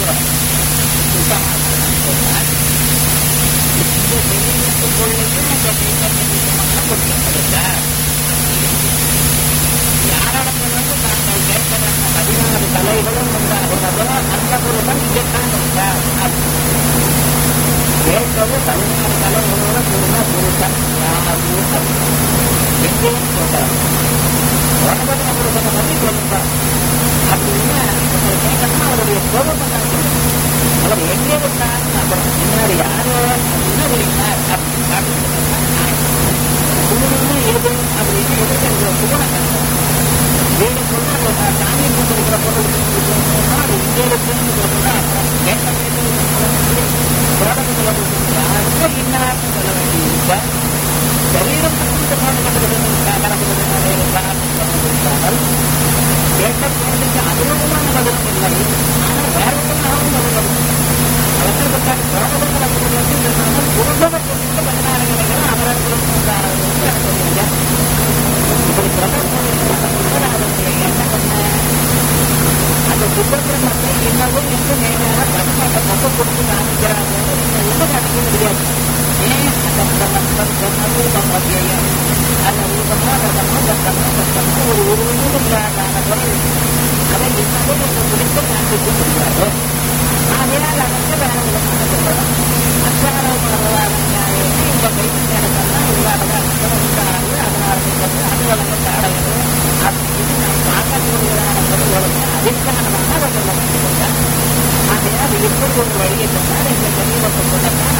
இருக்கிறோம். இந்த சரீரத்துக்குள்ளேயும் இந்த சைத்தன்யம் கொடுக்கப்பட்டார். யாரிடத்திலிருந்து தாங்கள் கேட்கிற 16 கலைகளும் உண்டாகிறதோ அந்த பொருளும் இங்கத்தான் இருந்தார். கேட்பது 16 கலைகளோட கூடின புருஷன் எங்கேயும் சொல்றார். உலகத்தின புருஷனை பற்றி சொல்லுறார். அப்படின்னா உங்களுக்கு கேட்கணும்னா அவருடைய கோபத்தை தான் சொல்லுங்க. அவர் எங்கே இருந்தார், அப்புறம் முன்னாடி யாரோ என்ன இருந்தார் அப்படின்னு குழுன்னு எது அப்படின்னு எதிர்க்க குணம் வீடு சொல்ல சாமி கொடுத்துருக்கிற பொருள் அது இங்கே இருக்குன்னு சொல்லுங்க. அப்புறம் கேட்க புராணத்தில் யாருக்கும் இன்னார்னு சொல்ல வேண்டியிருக்க சரீரம் கணக்கு இருந்தால் கேட்ட கேள்விக்கு அதுவுமான பதிலும் இல்லை. ஆனால் வேற ஒன்றாகவும் பதில் அவர்களுக்கான புரோகத்தை கொண்டு 16 நிலைகளும் அவர்களுக்கு உண்டானது. இப்படி சொல்ல என்ன பண்ண அந்த சுப்பிரமணியத்தை இன்னமும் என்று நேரான பத்மத்தை பக்க கொடுத்து காமிக்கிறாங்க. ஒன்றும் காமிக்க முடியாது. ஏன் அந்த ரூபம் அந்த ரூபமோ தத்தமோ ஒரு உருவமும் இல்லாத பொருள் அதை இன்னமும் என்று பிடித்து காண்பிக்க முடியாது. ஆகையால் அதற்கு வேற விதமான சொல்லணும். அச்சாரமாக இந்த கைத்தெல்லாம் இல்லாததான் உண்டாது. அதனால அது வளர்ந்து காடையது அப்படின்னு நான் பார்க்கக்கூடியதான பொருள்களுக்கு அதிர்ஷ்டமான அதை சொல்ல முடியும். ஆகையால் அது எப்படி ஒரு வழியை சொன்னால் இந்த சரீரத்துக்குள்ளதான்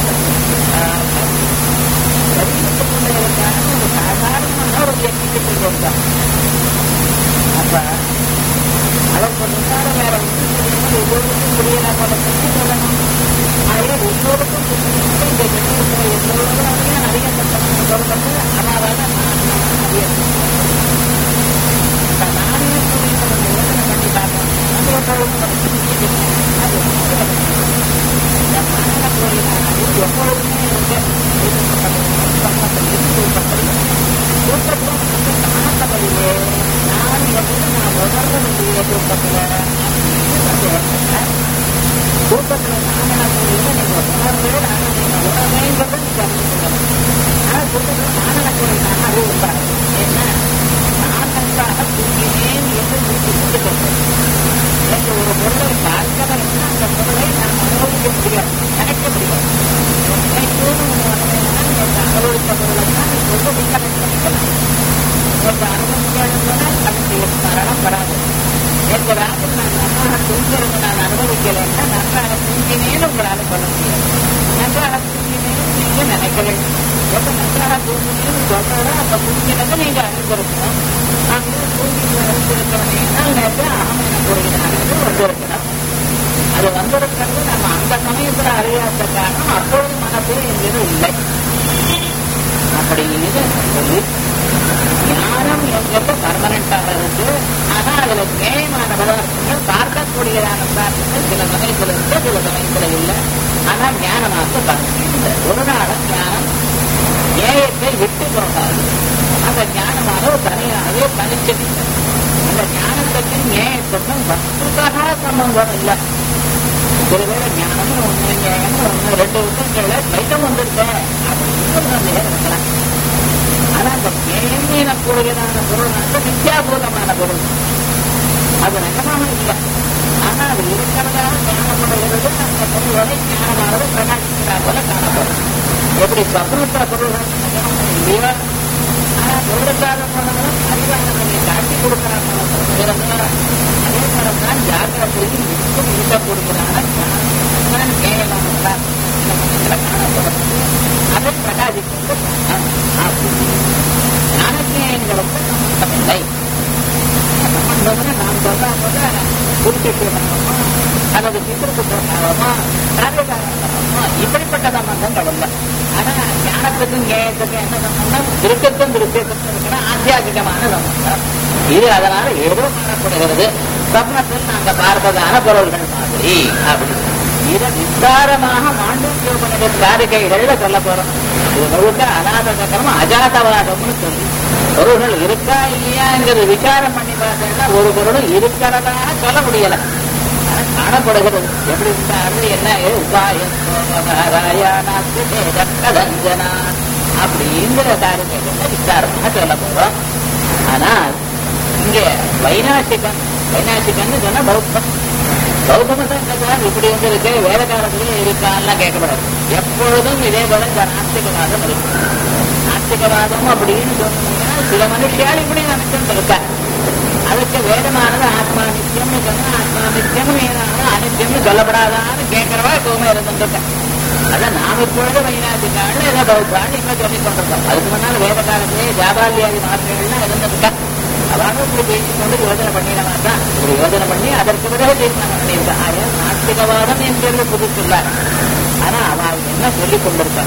சரீரத்துக்குள்ளதற்கான ஒரு சாதாரணமான ஒரு எண்ணிக்கை செய்திருக்காங்க. அப்ப அதற்கு முன்னால வேற ஒவ்வொருக்கும் புரியல போல சொல்லணும். ஆகையால் ஒவ்வொருக்கும் இந்த சரீரத்தில் எல்லோரும் அறியப்பட்ட சொல்றது அனாதான அறிய நானே புரிந்து யோசனை பண்ணி பார்க்கணும். எப்பொழுதுமே காணப்படவில்லை. நான் எப்படி நான் உணர்வு முடிய தூக்கத்தில் தூக்கத்தில் காணக்கூடிய நீங்கள் உணர்வே உணர்வேங்கிறது நீங்கள் அறிவிக்கணும். ஆனால் தூக்கத்தில் காணக்கூடிய அறிவு உண்டாது. ஏன்னா நான் நன்றாக தூங்கினேன் என்று முடித்து கொண்டு எனக்கு ஒரு பொருளை பார்க்கவில்லை. அந்த பொருளை நான் அனுபவிக்க முடியாது, நினைக்க முடியாது. அனுபவித்த பொருளை தான் சொல்ல கனெக்ட் பண்ணிக்கலாம். எனக்கு அனுபவிக்காதுனால் அதனுடைய மரணம் வராது. எந்த ராத்திரி நான் நன்றாக தூங்கிறது நான் அனுபவிக்கலைன்னா நன்றாக தூங்கினேன்னு உங்களால் சொல்ல முடியாது. நன்றாக தூங்கினேன்னு நீங்க நினைக்கலை. எப்ப நன்றாக தூங்கினேன்னு சொல்றதோ அப்ப தூங்கினதை நீங்க அறிந்திருக்கணும். நாங்கள் தூங்கி அறிந்திருக்கிறவனால் நேற்று அகம் என கூறுகிறார்கள் வந்திருக்கிறோம். அது வந்திருக்கிறது நம்ம அந்த சமயத்தில் அறியாத காரணம் அப்பொழுது மனசே எங்கேயும் இல்லை. அப்படின்னு சொல்லி ஞானம் எங்கிறது பர்மனண்டாக இருக்கு. ஆனா அதுல நியாயமான பதார்த்தங்கள் பார்க்கக்கூடியதான பதார்த்தங்கள் சில சமயத்தில் இருக்கு, சில சமயத்தில் இல்லை. ஆனா ஞானமாக பார்க்க ஒரு நாளும் ஞானம் நியாயத்தை விட்டு போகாது. அந்த ஞானமாக தனியாகவே தனிச்சு அந்த ஞானத்துக்கு நியாயத்துக்கும் வஸ்துக்காக சம்பந்தம் இல்லை. ஒருவேளை ஞானமும் ஒண்ணு நியாயமும் ஒண்ணு ரெண்டு விஷயங்கள தைக்கம் வந்திருக்கேன் அப்படின்னு இருக்கலாம். ஆனா அந்த நியாயம் கூடியதான பொருள் நித்யாபூதமான பொருள் அது நிஜமாக இல்லை. ஆனா அது இருக்கிறதாக ஞானப்படுகிறது. அந்த பொருள்களை ஞானமானது பிரகாசிக்கிறா போல காணப்படும். எப்படி சொப்னத்த பொருள்கள் நிஜமாக இல்லையோ ஆனா பொருளுக்காக போனவங்களும் அறிவானவர்களை காட்டி கொடுக்கிறாங்க. அதே போலதான் ஜாக்கிரதையில் மிகவும் இருக்கக்கூடியதான ஞானம் கேவலமாக காணப்படும். அதை பிரகாசிக்கிறது ஞானஜேயங்களுக்கு சம்பந்தமில்லை. சம்பந்தம்னு நாம் சொல்றா போல குறிப்பிட்டிருக்கணுமோ அல்லது சித்திரத்து போட்டாலுமோ காரியகாரமோ இப்படிப்பட்ட சம்பந்தங்கள் இல்லை. ஆனா ஞானத்துக்கும் ஞேயத்துக்கும் என்ன சம்பந்தம்? திருக்கத்தும் திருக்கத்துக்கும் இருக்கிற ஆத்தியாகிகமான சம்பந்தம் இது. அதனால ஏதோ காணப்படுகிறது. சொப்னத்தில் நாங்க பார்த்ததான பொருள்கள் மாதிரி அப்படி இதை விஸ்தாரமாக மாண்டூக்கியோபனிட காரிகைகள்ல சொல்ல போறோம். இது முழுக்க அநாதகரமா அஜாதவாதம்னு சொல்லி பொருள்கள் இருக்கா இல்லையாங்கிறது விசாரம் பண்ணி பார்த்தா ஒரு பொருளும் இருக்கிறதாக சொல்ல முடியல. காணப்படுகிறது. எப்படி இருந்தாலும் என்ன உபாயம் அப்படிங்கிற காரியத்தை விசாரமாக சொல்ல போறோம். ஆனால் இங்க வைநாசிகன்னு சொன்னா பௌத்தம். பௌத்த மதம் இப்படி வந்து இருக்கு, வேத காலத்திலே இருக்கான்லாம் கேட்கப்படாது. எப்பொழுதும் இதே போல இந்த நாஸ்திகவாதம் இருக்கு. நாஸ்திகவாதம் அப்படின்னு சொன்னீங்கன்னா சில மனுஷியால் இப்படி நினைச்சுட்டு இருக்கா. அதுக்கு வேதமானது ஆத்மா நித்தியம்னு சொன்னா ஆத்மா நித்தியம் ஏதாவது அனித்தியம்னு சொல்லப்படாதான்னு கேட்கிறவா எப்பவுமே இருந்துருக்கேன். அதான் நாம் இப்பொழுது வைநாசிக்கான்னு ஏதோ பௌத்தான்னு இப்ப சொல்லிக் கொண்டிருக்கோம். அதுக்கு முன்னால் வேத காலத்திலே ஜாபாலியாதி மாத்திரைகள்லாம் இருந்திருக்கா. அதாவது இப்படி பேசிக்கொண்டு யோஜனை பண்ணிடலாம் தான். இப்படி யோஜனை பண்ணி அதற்கு பிறகு தீர்மானம் பண்ணியிருக்கா. ஆக நாஸ்திகவாதம் என்கிறது புதுசுல்ல. ஆனா அவள் என்ன சொல்லிக் கொண்டிருக்கா,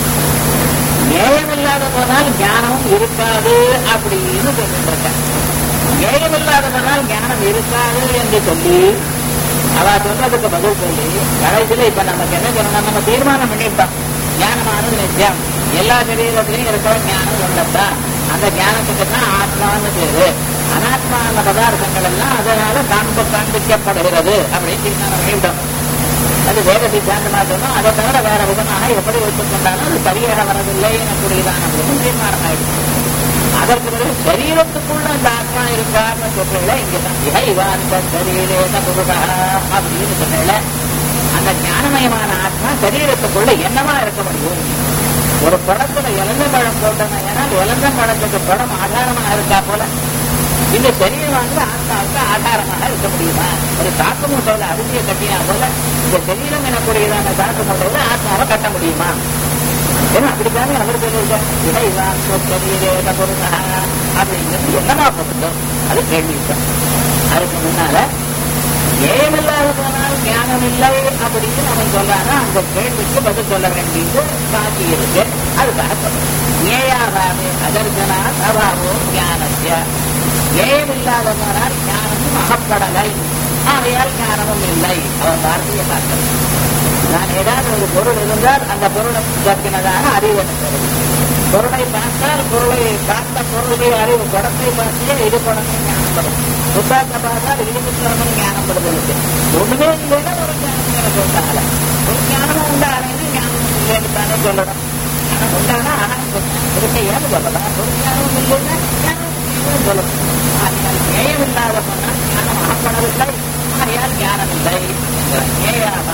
நியாயமில்லாத போனால் ஞானமும் இருக்காது அப்படின்னு சொல்லிட்டு இருக்க. நியாயமில்லாத போனால் ஞானம் இருக்காது என்று சொல்லி அவ சொல்றதுக்கு பதில் சொல்லி கடைசியில இப்ப நமக்கு என்ன சொல்லணும், நம்ம தீர்மானம் பண்ணிவிட்டோம் ஞானமானது நிச்சயம், எல்லா சரீரத்திலையும் இருக்கிற ஞானம் ஒன்றத்தான், அந்த ஞானத்துக்கு தான் ஆத்மான்னு பேரு, அனாத்மான பதார்த்தங்கள் எல்லாம் அதனால காண்பிக்கப்படுகிறது அப்படின்னு தீர்மானம் பண்ணிவிட்டோம். அது வேத சித்தாந்தமா சொன்னோம். அதை தவிர வேற விதமாக எப்படி வைத்துக்கொண்டாலும் அது சரியாக வரவில்லை எனக்கூடியதான் அப்படின்னு தீர்மானம் ஆயிடுச்சு. அதற்கு பிறகு சரீரத்துக்குள்ள அந்த ஆத்மா இருக்கான்னு சொல்றீங்கள, இங்கதான் இகைவாந்த சரீரேன புருஷா அப்படின்னு சொன்னீங்கள, அந்த ஞானமயமான ஆத்மா சரீரத்துக்குள்ள என்னவா இருக்க முடியும்? ஒரு படத்துல இளந்த பழம் போட்டோம்னா, ஏன்னா இளந்த பழத்துக்கு படம் ஆதாரமாக இருக்கா போல இந்த சரீரமானது ஆத்மாவுக்கு ஆதாரமாக இருக்க முடியுமா? ஒரு காட்டு மூட்டையில அரிசியை கட்டினா போல இந்த சரீரம் எனக்கூடியதான காட்டு மூட்டையில ஆத்மாவை கட்ட முடியுமா? ஏன்னா அப்படித்தானே அவர் சொல்லியிருக்க சரீரேன புருஷா அப்படிங்கிறது என்னமா பொருந்தும்? அது கேள்வி. அதுக்கு முன்னால ஏமில்லாத போனால் ஞானம் இல்லை அப்படின்னு அவன் சொல்றானா, அந்த கேள்விக்கு பதில் சொல்ல வேண்டியது பாக்கி இருக்கு. அதுக்காக ஏயாவே அதர்சனா சபாவோ ஞானத்திய, ஏமில்லாத போனால் ஞானமும் அகப்படலை, ஆகையால் ஞானமும் இல்லை. அவன் வார்த்தையை பார்க்க, நான் ஏதாவது ஒரு பொருள் இருந்தால் அந்த பொருளை பற்றினதான அறிவு எனக்கு, பொருளை பார்த்தால் பொருளை பார்த்த பொருளுடைய அறிவு, படத்தை பார்த்தியே இது படமே ஞானப்படும், புத்தகத்தை பார்த்தால் இது புத்தகமும் ஞானப்படுது. ஒண்ணுமே இல்லைன்னா ஒரு ஞானம் எனக்கு உண்டாகல, ஒரு ஞானமும் உண்டாகலைன்னு ஞானம் இல்லைன்னு தானே சொல்லணும். ஆனா உண்டானா இருக்கையான்னு சொல்லலாம், ஒரு ஞானமும் இல்லைன்னா ஞானம் சொல்லணும். அதனால் ஞேயம் இல்லாத சொன்னால் ஞானம் ஆகப்படவில்லை, ஆகையால் ஞானம் இல்லை. ஞேயாக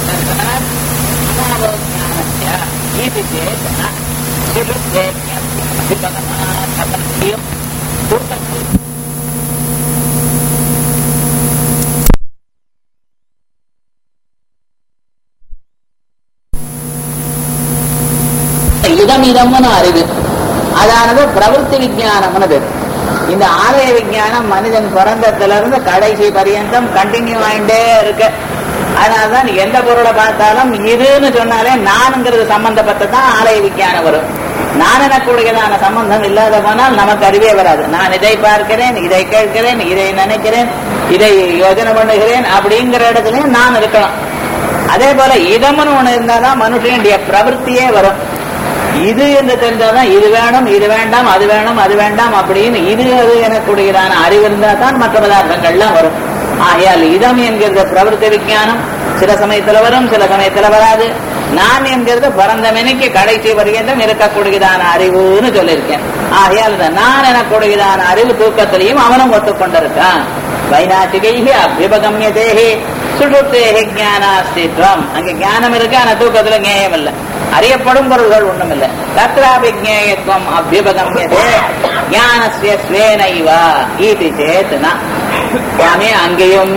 ஞானத்திய இது சேதனா இதம்னு அறிவு, அதானது பிரவருத்தி விஞ்ஞானம்னு. இந்த ஆலய விஞ்ஞானம் மனிதன் பிறந்ததிலிருந்து கடைசி பரியந்தம் கண்டினியூ ஆயிட்டே இருக்கு. அதனால்தான் எந்த பொருளை பார்த்தாலும் இதுன்னு சொன்னாலே நான்ங்கிறது சம்பந்தப்பட்டதான் ஆலய விஞ்ஞானம் வரும். நான் எனக்கூடியதான சம்பந்தம் இல்லாத போனால் நமக்கு அறிவே வராது. நான் இதை பார்க்கிறேன், இதை கேட்கிறேன், இதை நினைக்கிறேன், இதை யோஜனை பண்ணுகிறேன் அப்படிங்கிற இடத்துலயும் நான் இருக்கலாம். அதே போல இதம்னு ஒண்ணு இருந்தாதான் மனுஷனுடைய பிரவருத்தியே வரும். இது என்று தெரிஞ்சாதான் இது வேணும், இது வேண்டாம், அது வேணும், அது வேண்டாம் அப்படின்னு இது அது எனக்கூடியதான அறிவு இருந்தா தான் மற்ற பதார்த்தங்கள்லாம் வரும். ஆகையால் இதம் என்கிறது பிரவருத்தி விஞ்ஞானம், சில சமயத்துல வரும், சில சமயத்துல வராது. நான் என்கிறது பிறந்த மெனிக்கு கடைசி பரியந்தம் இருக்கக்கூடியதான அறிவுன்னு சொல்லியிருக்கேன். ஆகையால் நான் எனக்கூடியதான அறிவு தூக்கத்திலையும் அவனும் ஒத்துக்கொண்டிருக்கான். வைநாசிகைஹி அபியுபகம்யதேஹி சுஷுப்தேஹி ஞானாஸ்தித்வம். அங்க ஞானம் இருக்கு, ஆனா தூக்கத்துல ஞேயம் இல்லை, அறியப்படும் பொருள்கள் ஒண்ணும் இல்லை. தத்ராபி ஞேயத்வம் அபியுபகம்யதே ஞானஸ்ய ஸ்வேனைவா ஈதி சேத்னா. சுவாமி, அங்கேயும்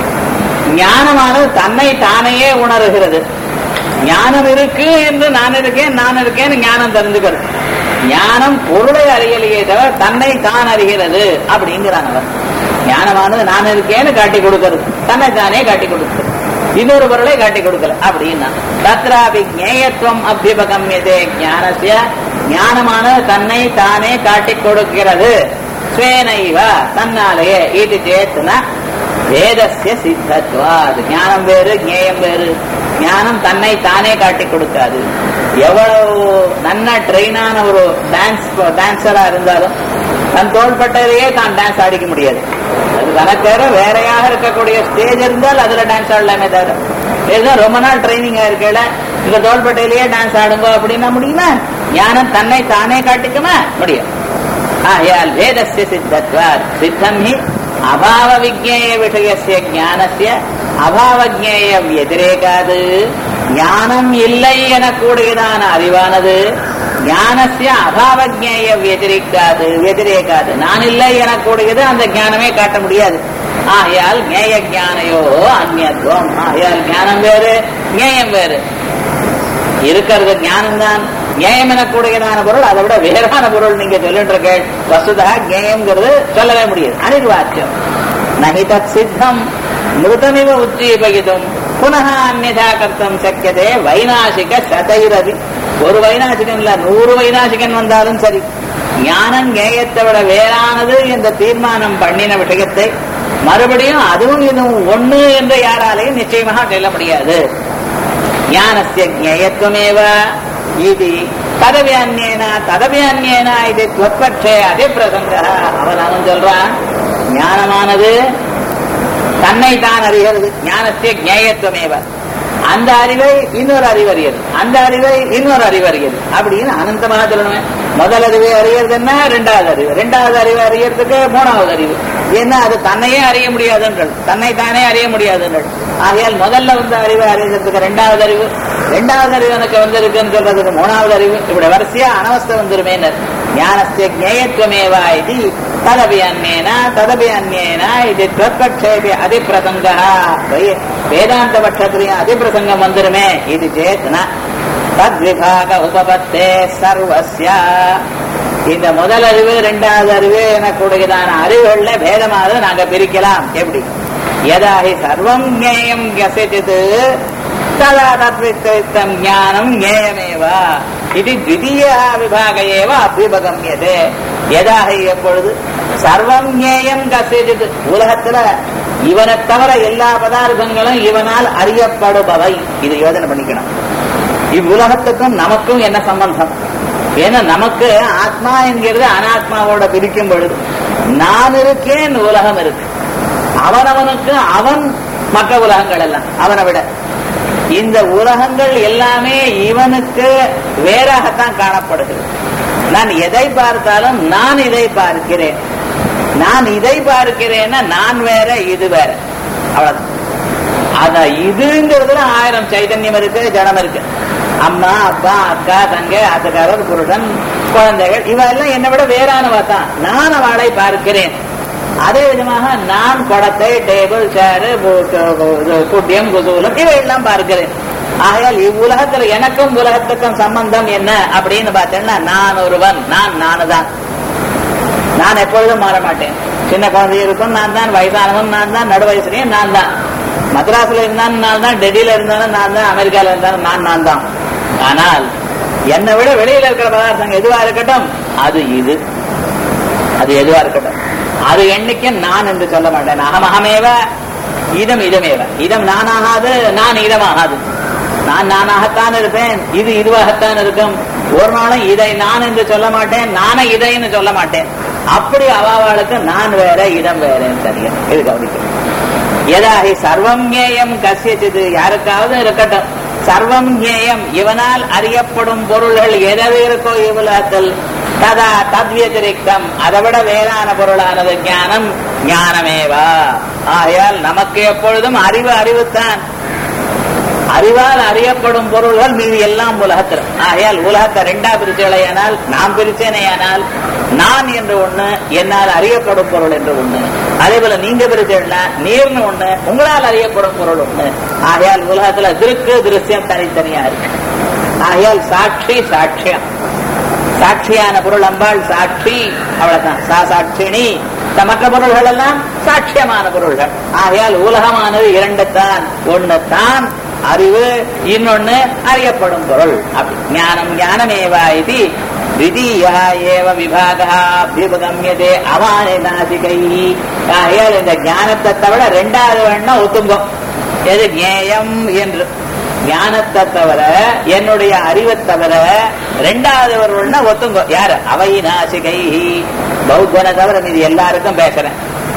ஞானமானது தன்னை தானையே உணர்கிறது. ஞானம் இருக்கு என்று நான் இருக்கேன், நான் இருக்கேன்னு ஞானம் தெரிஞ்சுக்கிறது. ஞானம் பொருளை அறியலையே தவிர தன்னை தான் அறிகிறது அப்படிங்கிறான் அவர். ஞானமானது நான் இருக்கேன்னு காட்டி கொடுக்கிறது, தன்னை தானே காட்டி கொடுக்கிறது, இன்னொரு பொருளை காட்டி கொடுக்கல அப்படின்னா. தத்ராபி ஞேயத்துவம் அபியுபகம்யதே ஞானஸ்ய, ஞானமானது தன்னை தானே காட்டி கொடுக்கிறது. ஸ்வேனைவ தன்னாலேயே இது சேத்துனா வேதஸ்ய சித்தத்வாத். ஞானம் வேறு, ஞேயம் வேறு. ஞானம் தன்னை தானே காட்டி கொடுக்காது. எவ்வளவு நன்னா ட்ரெயினான ஒரு டான்ஸரா இருந்தாலும் தன் தோள்பட்டையிலேயே தான் டான்ஸ் ஆடிக்க முடியாது. தனக்காக வேறையாக இருக்கக்கூடிய ஸ்டேஜ் இருந்தால் அதுல டான்ஸ் ஆடலாமே தவிர ஏதோ ரொம்ப நாள் ட்ரைனிங் ஆயிருக்கல இந்த தோள்பட்டையிலேயே டான்ஸ் ஆடுங்க அப்படின்னா முடியுமா? ஞானம் தன்னை தானே காட்டிக்குமா? முடியும். ஆயால் வேதஸ்ய சித்தத்வாத் சித்தம் ஹி அபாவ விஜ்ஞேய விஷயஸ்ய ஞானஸ்ய அபாவ ஜ்ஞேய வதிரேகாது. ஞானம் இல்லை எனக்கூடியதான அறிவானது ஞானஸ்ய அபாவ ஜ்ஞேய வதிரேகாது. நான் இல்லை எனக்கூடியது அந்த ஞானமே காட்ட முடியாது. ஆகையால் ஞேய ஞானையோ அந்நியத்துவம். ஆகையால் ஞானம் வேறு ஞேயம் வேறு. இருக்கிறது ஞானம் தான். ஞேயம் எனக்கூடியதான பொருள் அதை விட வேறான பொருள் நீங்க சொல்லிட்டு இருக்க வசுதா ஞேயம்ங்கிறது சொல்லவே முடியாது. அனிர்வாச்சியம். நஹி தத் சித்தம் மிருதமிவ உஜ்ஜீபயிதும் புனः அந்நிதா கர்த்தம் சக்கியதே வைநாசிக சதைரவி. ஒரு வைநாசிகன் இல்ல 100 வைநாசிகன் வந்தாலும் சரி ஞானம் ஞேயத்தை விட வேறானது என்ற தீர்மானம் பண்ணின விஷயத்தை மறுபடியும் அதுவும் இதுவும் ஒண்ணு என்று யாராலையும் நிச்சயமாக சொல்ல முடியாது. ஞானஸ்ய ஞேயத்வமேவ இது ததவியன்யேன இது துவத்பட்சே அதிப்பிரசங்க. அவன் சொல்றான் ஞானமானது தன்னை தான் அறிகிறது. ஞானஸ்ய ஞேயத்வமேவ. அந்த அறிவை இன்னொரு அறிவறியது, அந்த அறிவை இன்னொரு அறிவறியது அப்படின்னு அனந்தமாக சொல்லணும். முதல் அறிவை அறியறதுன்னா ரெண்டாவது அறிவு, ரெண்டாவது அறிவை அறியறதுக்கு மூணாவது அறிவு. ஏன்னா அது தன்னையே அறிய முடியாதுன்றது, தன்னை தானே அறிய முடியாதுன்றது. ஆகையால் முதல்ல வந்த அறிவை அறியறதுக்கு ரெண்டாவது அறிவு, ரெண்டாவது அறிவு எனக்கு வந்திருக்குன்னு சொல்றதுக்கு மூணாவது அறிவு. இப்படி வரிசையா அனவஸ்தை வந்துருமே. ஞானஸ்ய ஞேயத்வமேவா இது ததபியன்யேன இது துவத்பட்சேபி அதிப்பிரசங்கா. வேதாந்த பட்சத்திலையும் அதிப்பிரசங்கம் வந்துருமே. இது சேத்னா தத்விபாக உபபத்தே சர்வஸ்ய. இந்த முதல் அறிவு ரெண்டாவது அறிவு எனக்கூடியதான அறிவுகள்ல பேதமாக நாங்க பிரிக்கலாம். எப்படி? யதாஹி சர்வம் ஞேயம் யசித்து ததா தத்வித்தம் ஞானம் ஞேயமேவா இது த்விதீய விபாக ஏவ அபிபகம்யதே. யதாஹி எப்பொழுது சர்வம் ஞேயம் கசித்து உலகத்துல இவனை தவிர எல்லா பதார்த்தங்களும் இவனால் அறியப்படுபவை. இது யோசனை பண்ணிக்கணும். இவ்வுலகத்துக்கும் நமக்கும் என்ன சம்பந்தம்? ஏன்னா நமக்கு ஆத்மா என்கிறது அனாத்மாவோட பிரிக்கும் பொழுது நான் இருக்கேன், உலகம் இருக்கு. அவனவனுக்கு அவன் மற்ற உலகங்கள் எல்லாம் அவனை விட இந்த உலகங்கள் எல்லாமே இவனுக்கு வேறாகத்தான் காணப்படுகிறது. நான் எதை பார்த்தாலும் நான் இதை பார்க்கிறேன், நான் இதை பார்க்கிறேன்னா நான் வேற இது வேற, அவ்வளவுதான். அத இதுங்கிறதுல 1000 சைதன்யம் இருக்கு, ஜடம் இருக்கு. அம்மா, அப்பா, அக்கா, தங்கை, ஆத்துக்காரர், புருஷன், குழந்தைகள் இவெல்லாம் என்னை விட வேறானவா தான். நான் அவளை பார்க்கிறேன். அதே விதமாக நான் குடத்தை, டேபிள், சேரு, குட்டியம், குசூலம் இவையெல்லாம் பார்க்கிறேன். ஆகையால் இவ்வுலகத்துல எனக்கும் உலகத்துக்கும் சம்பந்தம் என்ன அப்படின்னு பார்த்தேன்னா நான் ஒருவன், நானுதான். நான் எப்பொழுதும் மாற மாட்டேன். சின்ன குழந்தை இருக்கும் நான் தான், வயதானவன் நான் தான், நடு வயசுலயும் நான் தான், மദ്രാஸ்ல இருந்தாலும் நான் தான், டெல்லியில இருந்தாலும் நான் தான், அமெரிக்கால இருந்தாலும் நான் தான். ஆனால் என்னை விட வெளியில இருக்கிற பதார்த்தங்கள் எதுவா இருக்கட்டும், அது இது, அது எதுவா இருக்கட்டும், அது என்னைக்கும் நான் என்று சொல்ல மாட்டேன். அகமகமேவ இதம் இதமேவ. இதம் நானாகாது, நான் இதமாகாது. நான் நானாகத்தான் இருப்பேன், இது இதுவாகத்தான் இருக்கும். ஒரு நாளும் இதை நான் என்று சொல்ல மாட்டேன், நானே இதைன்னு சொல்ல மாட்டேன். அப்படி அவாவாளுக்கு நான் வேற இதம் வேறன்னு தெரியும். இது கவனிக்கணும். யதாஹி சர்வம் ஞேயம் கஸ்யசித், யாருக்காவது இருக்கட்டும் சர்வம் ஞேயம் இவனால் அறியப்படும் பொருள்கள் எதது இருக்கோ இவ்வுலகத்தில் ததா தத்வதிரிக்தம் அதை விட வேறான பொருளானது ஞானம் ஞானமேவா. ஆகையால் நமக்கு எப்பொழுதும் அறிவுத்தான். அறிவால் அறியப்படும் பொருள்கள் மீது எல்லாம் உலகத்தில். ஆகையால் உலகத்தை ரெண்டா பிரிச்சேனால், நான் பிரிச்சேனையானால் நான் என்று ஒண்ணு, என்னால் அறியப்படும் பொருள் என்று ஒண்ணு. அதே போல நீங்க பிரிச்சேன்னா நீர்னு ஒண்ணு, உங்களால் அறியப்படும் பொருள் ஒண்ணு. ஆகையால் உலகத்துல திருக்கு திருஷ்யம் தனித்தனியா இருக்கு. ஆகையால் சாட்சி சாட்சியம், சாட்சியான பொருள் அம்பாள் சாட்சி, அவ்வளவுதான். சாட்சிணி. மற்ற பொருள்கள் எல்லாம் சாட்சியமான பொருள்கள். ஆகையால் உலகமானது இரண்டு தான். ஒண்ணு தான் அறிவு, இன்னொன்னு அறியப்படும் பொருள். ஞானம் ஞானமேவா இது த்விதீயா ஏவ விபாகா அபியுபகம்யதே அவானிநாசிகை. ஆகையால் இந்த ஞானத்தை தவிர ரெண்டாவது வேணா ஒத்துங்கும். எது ஞேயம் என்று ஞானத்தை தவிர, என்னுடைய அறிவை தவிர ரெண்டாவது ஒருவன்னா ஒத்துங்கோ. யாரு? அவை நாசிகை. பௌத்தனை தவிர இது எல்லாருக்கும் பேசுறேன்.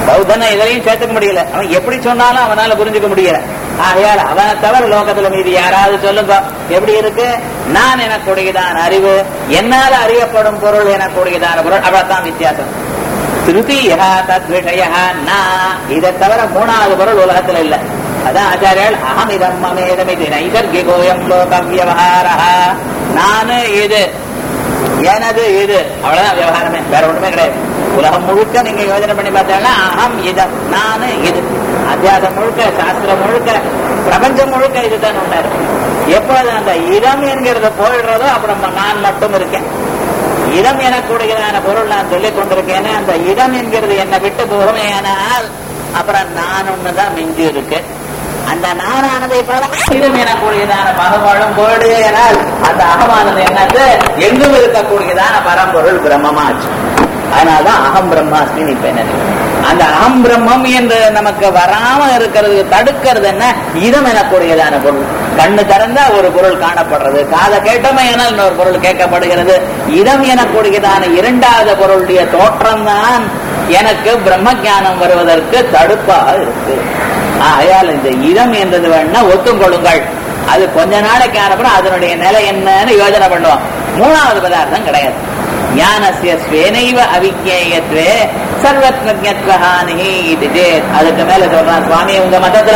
பௌத்தனை எதிலையும் சேர்த்துக்க முடியல. அவன் எப்படி சொன்னாலும் அவனால புரிஞ்சுக்க முடியல. ஆகையால் அவனை தவிர லோகத்துல மீது யாராவது சொல்லுங்க எப்படி இருக்கு? நான் எனக்குடையதான அறிவு, என்னால அறியப்படும் பொருள் எனக்குடையதான பொருள், அவ்வளவுதான் வித்தியாசம். திருத்தீயா தத் விஷய நான், இதை தவிர மூணாவது பொருள் உலகத்துல இல்ல. அதான் ஆச்சாரியால் அகமிதம் மமேதமிதி நைசர்கிகோயம் லோக வியவஹாரா, நானு இது, எனது இது, அவ்வளவுதான் விவகாரமே, வேற ஒண்ணுமே கிடையாது. உலகம் முழுக்க நீங்க யோஜனை பண்ணி பார்த்தீங்கன்னா அகம் இதம், நானு இது, அத்தியாசம் முழுக்க, சாஸ்திரம் முழுக்க, பிரபஞ்சம் முழுக்க இதுதான் உண்டாரு. எப்பொழுது அந்த இதம் என்கிறத போயிடுறதோ அப்புறம் நான் மட்டும் இருக்கேன். இதம் எனக்குடையதான பொருள் நான் சொல்லிக் கொண்டிருக்கேன்னு அந்த இதம் என்கிறது என்னை விட்டு போகுமேயானால் அப்புறம் நான் ஒண்ணுதான் மிஞ்சி இருக்கு. அந்த நானானதை இதம் எனக்கூடியதான பகவானும் போடுனால் அந்த அகமானது என்னது எங்கும் இருக்கக்கூடியதான பரம்பொருள் பிரம்மமாச்சு. அதனால்தான் அகம் பிரம்மாஸ்மி. இப்ப என்ன அந்த அகம் பிரம்மம் என்று நமக்கு வராம இருக்கிறது தடுக்கிறது என்ன? இதம் எனக்கூடியதான பொருள். கண்ணு திறந்தா ஒரு பொருள் காணப்படுறது, காதை கேட்டோமே எனால் இன்னொரு பொருள் கேட்கப்படுகிறது. இதம் எனக்கூடியதான இரண்டாவது பொருளுடைய தோற்றம் தான் எனக்கு பிரம்ம ஞானம் வருவதற்கு தடுப்பாக இருக்கு. ஆகையால் இந்த இதம் என்றது வேணா ஒத்துக்கொள்ளுங்கள். அது கொஞ்ச நாளைக்கு ஆனப்பறம் அதனுடைய நிலை என்னன்னு யோஜனை பண்ணுவோம். மூணாவது பதார்த்தம் கிடையாது. ஞானஸ்ய ஸ்வேனைவ அவிஜ்ஞேயத்வே சர்வத்மஜத்வஹானி இது சேத். அதுக்கு மேல சொல்றான் சுவாமி, உங்க மதத்துல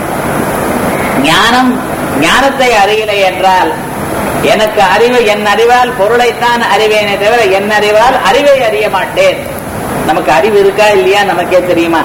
ஞானத்தை அறியலை என்றால் எனக்கு அறிவு, என் அறிவால் பொருளைத்தான் அறிவேனே தவிர என் அறிவால் அறிவை அறிய மாட்டேன். நமக்கு அறிவு இருக்கா இல்லையா நமக்கே தெரியுமா?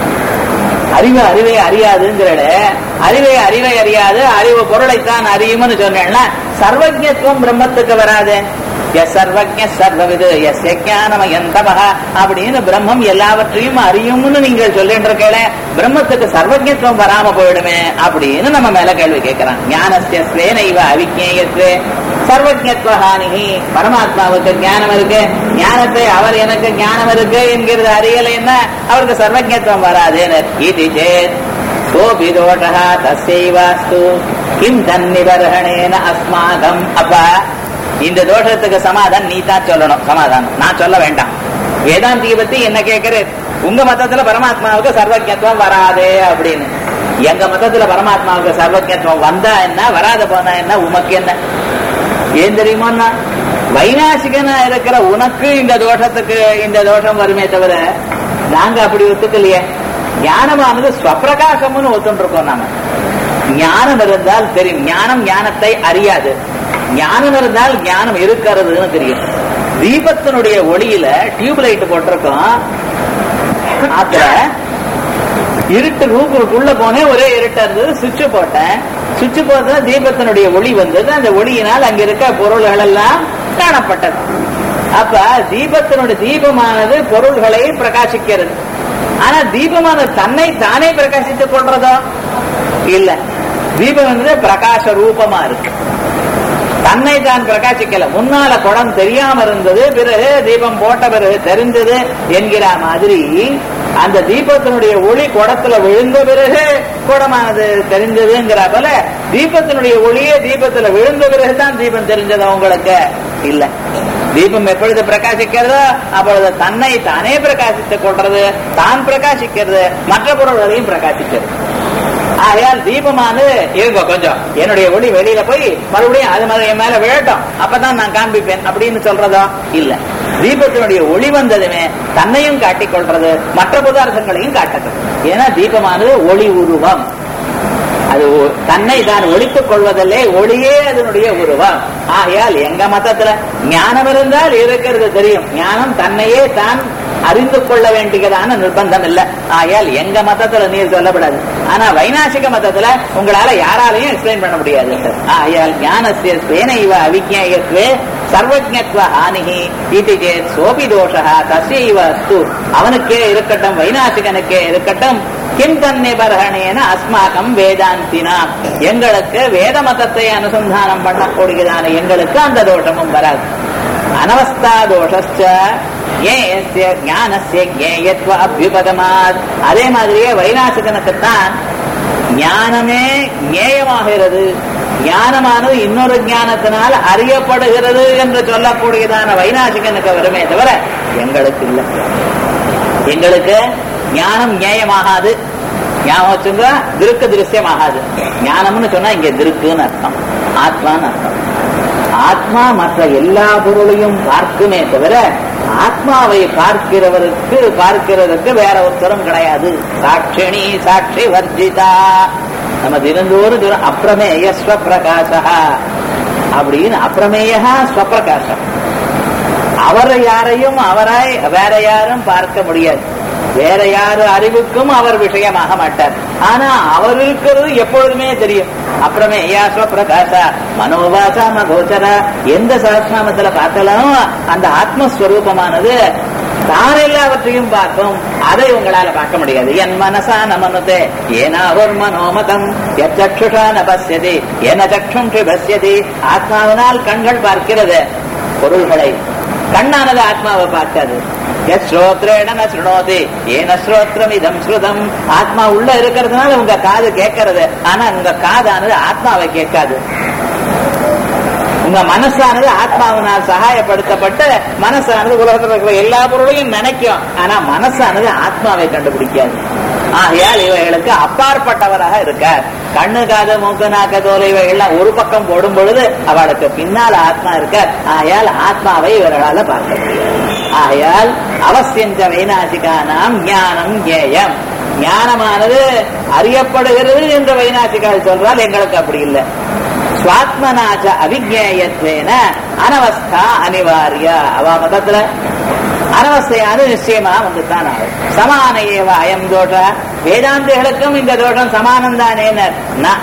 அறிவை அறியாதுங்கிற அறிவை அறியாது, அறிவு பொருளைத்தான் அறியும்னு சொன்னேன்னா சர்வஜத்துவம் பிரம்மத்துக்கு வராது. சர்வஜ சர்வவிது எஸ்ஞானமயந்தமஹ அப்படின்னு பிரம்மம் எல்லாவற்றையும் அறியும்னு நீங்கள் சொல்லிட்டு இருக்கல, பிரம்மத்துக்கு சர்வஜத்துவம் வராம போயிடுமே அப்படின்னு நம்ம மேல கேள்வி கேட்கிறான். ஞானஸ்ய ஸ்வேனைவ அவிஜ்ஞேயத்வே சர்வஜத்வஹானிஹி. பரமாத்மாவுக்கு ஞானம் இருக்கு, ஞானத்தை அவர் எனக்கு ஞானம் இருக்கு என்கிறது அறியலைன்னா அவருக்கு சர்வஜத்துவம் வராதுன்னு இது சேத் சோபி தோஷா தஸ்யைவாஸ்து கிம் தன்னிபர்ஹணேன அஸ்மாகம். அப்ப இந்த தோஷத்துக்கு சமாதானம் நீ தான் சொல்லணும். சமாதானம் நான் சொல்ல வேண்டாம். வேதாந்தியை பத்தி என்ன கேட்கிறேன்? உங்க மதத்துல பரமாத்மாவுக்கு சர்வஜத்துவம் வராதே அப்படின்னு. எங்க மதத்துல பரமாத்மாவுக்கு சர்வஜத்துவம் வந்தா என்ன, வராத போனா என்ன, உமக்கு என்ன? ஏன் தெரியுமா? வைநாசிகனா இருக்கிற உனக்கு இந்த தோஷத்துக்கு இந்த தோஷம் வருமே தவிர நாங்க அப்படி ஒத்துக்கலையே. ஞானமானது ஸ்வப்பிரகாசம்னு ஒத்துட்டு இருக்கோம். நாம ஞானம் இருந்தால் தெரியும். ஞானம் ஞானத்தை அறியாது. ஞானம் இருந்தால் ஞானம் இருக்கிறதுன்னு தெரியும். தீபத்தினுடைய ஒளியில டியூப் லைட் போட்டிருக்கோம். அதுல இருட்டு ரூமுக்குள்ள போனேன், ஒரே இருட்டா இருந்தது. சுவிட்ச் போட்டேன். சுவிட்ச் போட்டா தீபத்தினுடைய ஒளி வந்தது. அந்த ஒளியினால் அங்க இருக்க பொருள்கள் எல்லாம் காணப்பட்டது. அப்ப தீபத்தினுடைய தீபமானது பொருள்களை பிரகாசிக்கிறது. ஆனா தீபமானது தன்னை தானே பிரகாசித்துக் கொள்றதோ இல்ல. தீபம் வந்து பிரகாச ரூபமா இருக்கு, தன்னை தான் பிரகாசிக்கல. முன்னால குடம் தெரியாம இருந்தது, பிறகு தீபம் போட்ட பிறகு தெரிஞ்சது என்கிற மாதிரி அந்த தீபத்தினுடைய ஒளி குடத்துல விழுந்த பிறகு குடமானது தெரிஞ்சதுங்கிற போல தீபத்தினுடைய ஒளியே தீபத்துல விழுந்த பிறகுதான் தீபம் தெரிஞ்சது உங்களுக்கு இல்ல. தீபம் எப்பொழுது பிரகாசிக்கிறதோ அப்பொழுது தன்னை தானே பிரகாசித்துக் கொள்றது, தான் பிரகாசிக்கிறது, மற்ற பொருள்களையும் பிரகாசிக்கிறது. ஆகையால் தீபமானது இருங்க கொஞ்சம் என்னுடைய ஒளி வெளியில போய் மறுபடியும் அது மாதிரி மேல விழட்டும், அப்பதான் நான் காண்பிப்பேன் அப்படின்னு சொல்றதோ இல்ல. தீபத்தினுடைய ஒளி வந்ததுமே தன்னையும் காட்டிக் கொள்றது, மற்ற பதார்த்தங்களையும் காட்டுறது. ஏன்னா தீபமானது ஒளி உருவம். அது தன்னை தான் ஒழித்துக் கொள்வதில்லை, ஒளியே அதனுடைய உருவம். ஆகையால் எங்க மதத்துல ஞானம் இருந்தால் இருக்கிறது தெரியும். ஞானம் தன்னையே தான் அறிந்து கொள்ள வேண்டியதான நிர்பந்தம் இல்ல. ஆகையால் எங்க மதத்துல நீர் சொல்லப்படாது. ஆனா வைநாசிக மதத்துல உங்களால யாராலையும் எக்ஸ்பிளைன் பண்ண முடியாது. ஆகையால் ஞானஸ்ய ஸ்வேனைவ அவிஜ்ஞேயத்வே சர்வஜத்வ ஹானிஹி இதி சேத் சோபி தோஷா தஸ்யைவ அஸ்து. அவனுக்கே இருக்கட்டும், வைநாசிகனுக்கே இருக்கட்டும். கிம் தன்னிபர்ஹணேன அஸ்மாகம் வேதாந்தினா, எங்களுக்கு வேத மதத்தை அனுசந்தானம் பண்ணக்கூடியதான எங்களுக்கு அந்த தோஷமும் வராது. அனவஸ்தா தோஷஸ்ச ஏயஸ்ய ஞானஸ்ய ஞேயத்வ அபியுபதமாத். அதே மாதிரியே வைநாசிகனுக்குத்தான் ஞானமே ஞேயமாகிறது. ஞானமானது இன்னொரு ஞானத்தினால் அறியப்படுகிறது என்று சொல்லக்கூடியதான வைநாசிகனுக்கு வருமே தவிர எங்களுக்கு இல்லை. எங்களுக்கு ஞானம் ஞேயமாகாது. ஞாபகம் வச்சுங்க, திருக்கு திருஷ்யமாகாது. ஞானம்னு சொன்னா இங்க திருக்குன்னு அர்த்தம், ஆத்மான்னு அர்த்தம். ஆத்மா மற்ற எல்லா பொருளையும் பார்க்குமே தவிர ஆத்மாவை பார்க்கிறதுக்கு வேற ஒருத்தரும் கிடையாது. சாட்சிணி சாட்சி வர்ஜிதா. நம்ம தினந்தோறும் அப்பிரமேய ஸ்வப்பிரகாசா அப்படின்னு, அப்பிரமேயா ஸ்வப்பிரகாசம். அவரை யாரையும் அவராய் வேற யாரும் பார்க்க முடியாது. வேற யாரு அறிவுக்கும் அவர் விஷயமாக மாட்டார். ஆனா அவர் இருக்கிறது எப்பொழுதுமே தெரியும். அப்புறமே பிரகாச மனோபாசா மகோச்சர. எந்த சஹஸ்ரநாமத்துல பார்த்தாலும் அந்த ஆத்மஸ்வரூபமானது தான் எல்லாவற்றையும் பார்க்கும். அதை உங்களால பார்க்க முடியாது. என் மனசா நமனுதே ஏனாவர் மனோமதம் எச்சக்ஷுஷா நபஸ்யதி என சக்ஷும் பஸ்யதி. ஆத்மாவினால் கண்கள் பார்க்கிறது பொருள்களை, கண்ணானது ஆத்மாவை பார்க்காது. ஆத்மா உள்ள இருக்கிறதுனால உங்க காது கேட்கறது, ஆனா உங்க காதானது ஆத்மாவை கேட்காது. உங்க மனசானது ஆத்மாவினால் சகாயப்படுத்தப்பட்டு மனசானது உலகத்தில் இருக்கிற எல்லா பொருளையும் நினைக்கும், ஆனா மனசானது ஆத்மாவை கண்டுபிடிக்காது. ஆகையால் இவைகளுக்கு அப்பாற்பட்டவராக இருக்கார். கண்ணு காது மூக்கு நாக்க தோலை இவைகள்லாம் ஒரு பக்கம் போடும் பொழுது அவளுக்கு பின்னால் ஆத்மா இருக்கார். ஆகையால் ஆத்மாவை இவர்களால பார்க்க முடியாது. ஆகையால் அவசியஞ்ச வைநாசிகானாம் ஞானம் ஞேயம். ஞானமானது அறியப்படுகிறது என்று வைநாசிகால் சொல்றால், எங்களுக்கு அப்படி இல்லை. ஸ்வாத்மனாச்ச அவிஜ்ஞேயத்வேன அனவஸ்தா அனிவாரிய. அவ மதத்துல அனவஸ்தையானது நிச்சயமா வந்துதான் ஆகும். சமான ஏவ அயம் தோஷ. வேதாந்திகளுக்கும் இந்த தோஷம் சமானந்தானேனர்.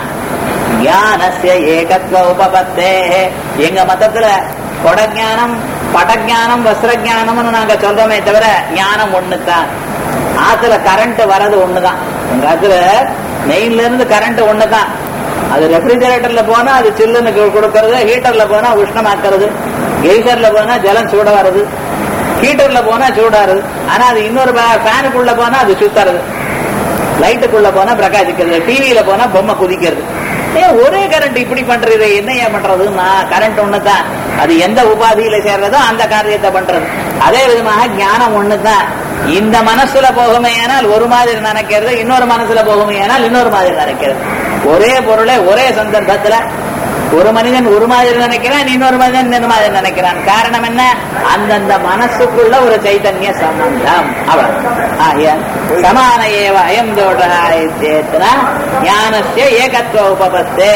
ஞானஸ்ய ஏகத்வ உபபத்தே. எங்க மதத்துல கொடஞானம் படஞானம் வஸ்திரஞானம்னு நாங்க சொல்றோமே தவிர ஞானம் ஒண்ணுதான். ஆத்துல கரண்ட் வர்றது ஒண்ணுதான். உங்க ஆத்துல மெயின்ல இருந்து கரண்ட் ஒண்ணுதான். அது ரெஃப்ரிஜரேட்டர்ல போனா அது சில்லுன்னு கொடுக்கறது, ஹீட்டர்ல போனா உஷ்ணமாக்குறது, கெய்சர்ல போனா ஜலம் சூட வருது, ஹீட்டர்ல போனா சூடாருது. ஆனா அது இன்னொரு ஃபேனுக்குள்ள போனா அது சுத்தறது, லைட்டுக்குள்ள போனா பிரகாசிக்கிறது, டிவியில போனா பொம்மை குதிக்கிறது. ஒரே கரண்ட் இப்படி பண்றது, என்னையா பண்றது? கரண்ட் ஒண்ணுதான். அது எந்த உபாதியில சேர்றதோ அந்த காரியத்தை பண்றது. அதே விதமாக ஞானம் ஒண்ணுதான். இந்த மனசுல போகுமே ஆனால் ஒரு மாதிரி நினைக்கிறது, இன்னொரு மனசுல போகுமே ஆனால் இன்னொரு மாதிரி நினைக்கிறது. ஒரே பொருளை ஒரே சந்தர்ப்பத்துல ஒரு மனிதன் ஒரு மாதிரி நினைக்கிறான், இன்னொரு மனிதன் இன்னொரு மாதிரி நினைக்கிறான். காரணம் என்ன? அந்தந்த மனசுக்குள்ள ஒரு சைத்தன்ய சம்பந்தம். அவள் சமான ஏவ அயம் தோஷேத்னா ஞானஸ்ய ஏகத்வ உபபத்தே.